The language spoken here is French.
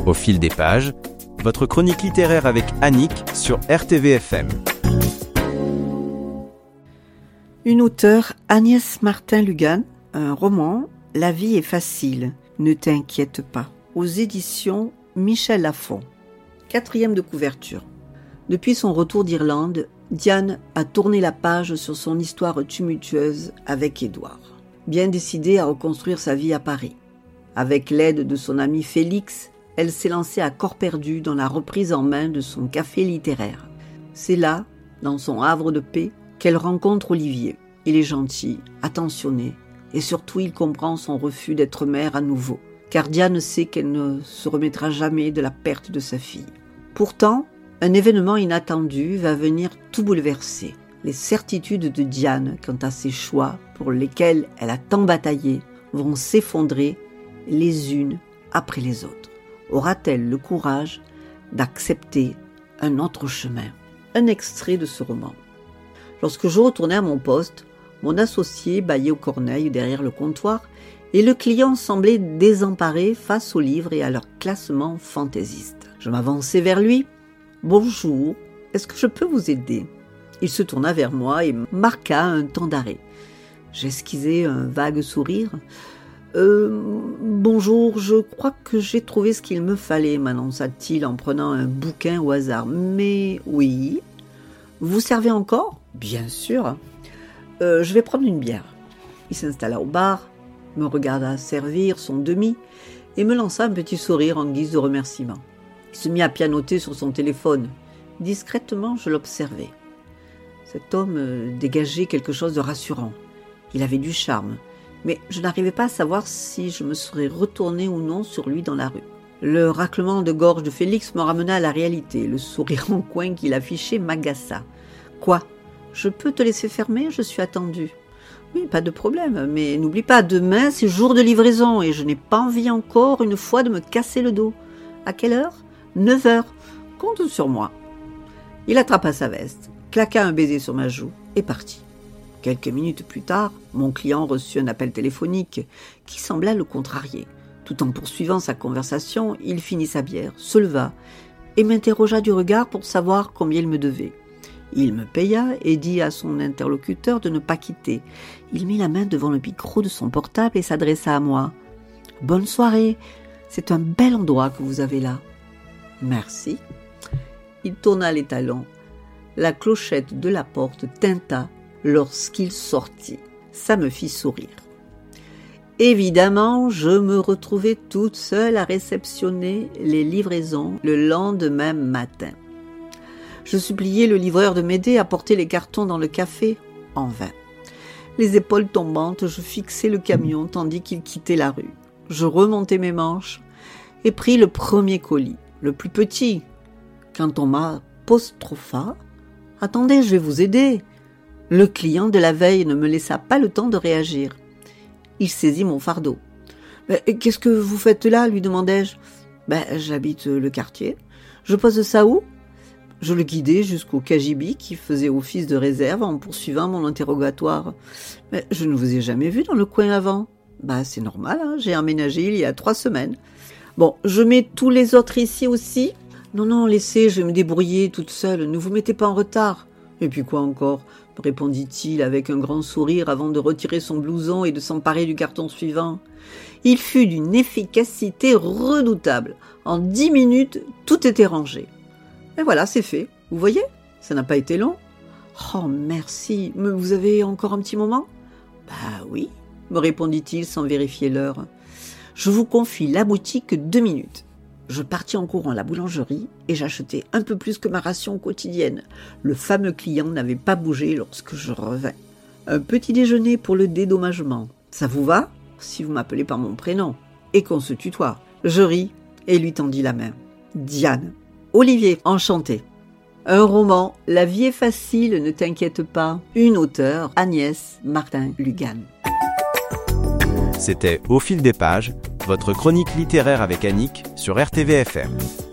Au fil des pages, votre chronique littéraire avec Annick sur RTVFM. Une auteure, Agnès Martin-Lugan, un roman, La vie est facile, ne t'inquiète pas, aux éditions Michel Lafon. 4e de couverture. Depuis son retour d'Irlande, Diane a tourné la page sur son histoire tumultueuse avec Édouard, bien décidée à reconstruire sa vie à Paris. Avec l'aide de son ami Félix, elle s'est lancée à corps perdu dans la reprise en main de son café littéraire. C'est là, dans son havre de paix, qu'elle rencontre Olivier. Il est gentil, attentionné, et surtout il comprend son refus d'être mère à nouveau, car Diane sait qu'elle ne se remettra jamais de la perte de sa fille. Pourtant, un événement inattendu va venir tout bouleverser. Les certitudes de Diane quant à ses choix pour lesquels elle a tant bataillé vont s'effondrer les unes après les autres. Aura-t-elle le courage d'accepter un autre chemin ? Un extrait de ce roman. Lorsque je retournais à mon poste, mon associé bâillait aux corneilles derrière le comptoir et le client semblait désemparé face aux livres et à leur classement fantaisiste. Je m'avançai vers lui. « Bonjour, est-ce que je peux vous aider ?» Il se tourna vers moi et marqua un temps d'arrêt. J'esquissai un vague sourire. Bonjour, je crois que j'ai trouvé ce qu'il me fallait, m'annonça-t-il en prenant un bouquin au hasard. Mais oui. Vous servez encore ? Bien sûr. Je vais prendre une bière. Il s'installa au bar, me regarda servir son demi et me lança un petit sourire en guise de remerciement. Il se mit à pianoter sur son téléphone. Discrètement, je l'observais. Cet homme dégageait quelque chose de rassurant. Il avait du charme. Mais je n'arrivais pas à savoir si je me serais retournée ou non sur lui dans la rue. Le raclement de gorge de Félix me ramena à la réalité. Le sourire en coin qu'il affichait m'agaça. « Quoi ? Je peux te laisser fermer ? Je suis attendue. »« Oui, pas de problème, mais n'oublie pas, demain c'est jour de livraison et je n'ai pas envie encore une fois de me casser le dos. À quelle heure ? 9h. Compte sur moi. » Il attrapa sa veste, claqua un baiser sur ma joue et partit. Quelques minutes plus tard, mon client reçut un appel téléphonique qui sembla le contrarier. Tout en poursuivant sa conversation, il finit sa bière, se leva et m'interrogea du regard pour savoir combien il me devait. Il me paya et dit à son interlocuteur de ne pas quitter. Il mit la main devant le micro de son portable et s'adressa à moi. « Bonne soirée, c'est un bel endroit que vous avez là. »« Merci. » Il tourna les talons. La clochette de la porte tinta lorsqu'il sortit. Ça me fit sourire. Évidemment, je me retrouvai toute seule à réceptionner les livraisons le lendemain matin. Je suppliai le livreur de m'aider à porter les cartons dans le café, en vain. Les épaules tombantes, je fixai le camion tandis qu'il quittait la rue. Je remontai mes manches et pris le premier colis, le plus petit. Quand on m'apostropha, « Attendez, je vais vous aider !» Le client de la veille ne me laissa pas le temps de réagir. Il saisit mon fardeau. « Qu'est-ce que vous faites là ?» lui demandai-je. « J'habite le quartier. Je pose ça où ?» Je le guidai jusqu'au cagibi qui faisait office de réserve en poursuivant mon interrogatoire. « Mais je ne vous ai jamais vu dans le coin avant. » C'est normal, hein, j'ai emménagé il y a 3 semaines. « Bon, je mets tous les autres ici aussi ?»« Non, laissez, je vais me débrouiller toute seule, ne vous mettez pas en retard. » « Et puis quoi encore ?» répondit-il avec un grand sourire avant de retirer son blouson et de s'emparer du carton suivant. Il fut d'une efficacité redoutable. En 10 minutes, tout était rangé. Et voilà, c'est fait. Vous voyez, ça n'a pas été long. « Oh, merci. Mais vous avez encore un petit moment ?»« Oui, » me répondit-il sans vérifier l'heure. « Je vous confie la boutique 2 minutes. » Je partis en courant à la boulangerie et j'achetai un peu plus que ma ration quotidienne. Le fameux client n'avait pas bougé lorsque je revins. Un petit déjeuner pour le dédommagement. Ça vous va ? Si vous m'appelez par mon prénom. Et qu'on se tutoie. Je ris et lui tendis la main. Diane. Olivier, enchanté. Un roman, La vie est facile, ne t'inquiète pas. Une auteure, Agnès Martin-Lugan. C'était Au fil des pages, votre chronique littéraire avec Annick sur RTVFM.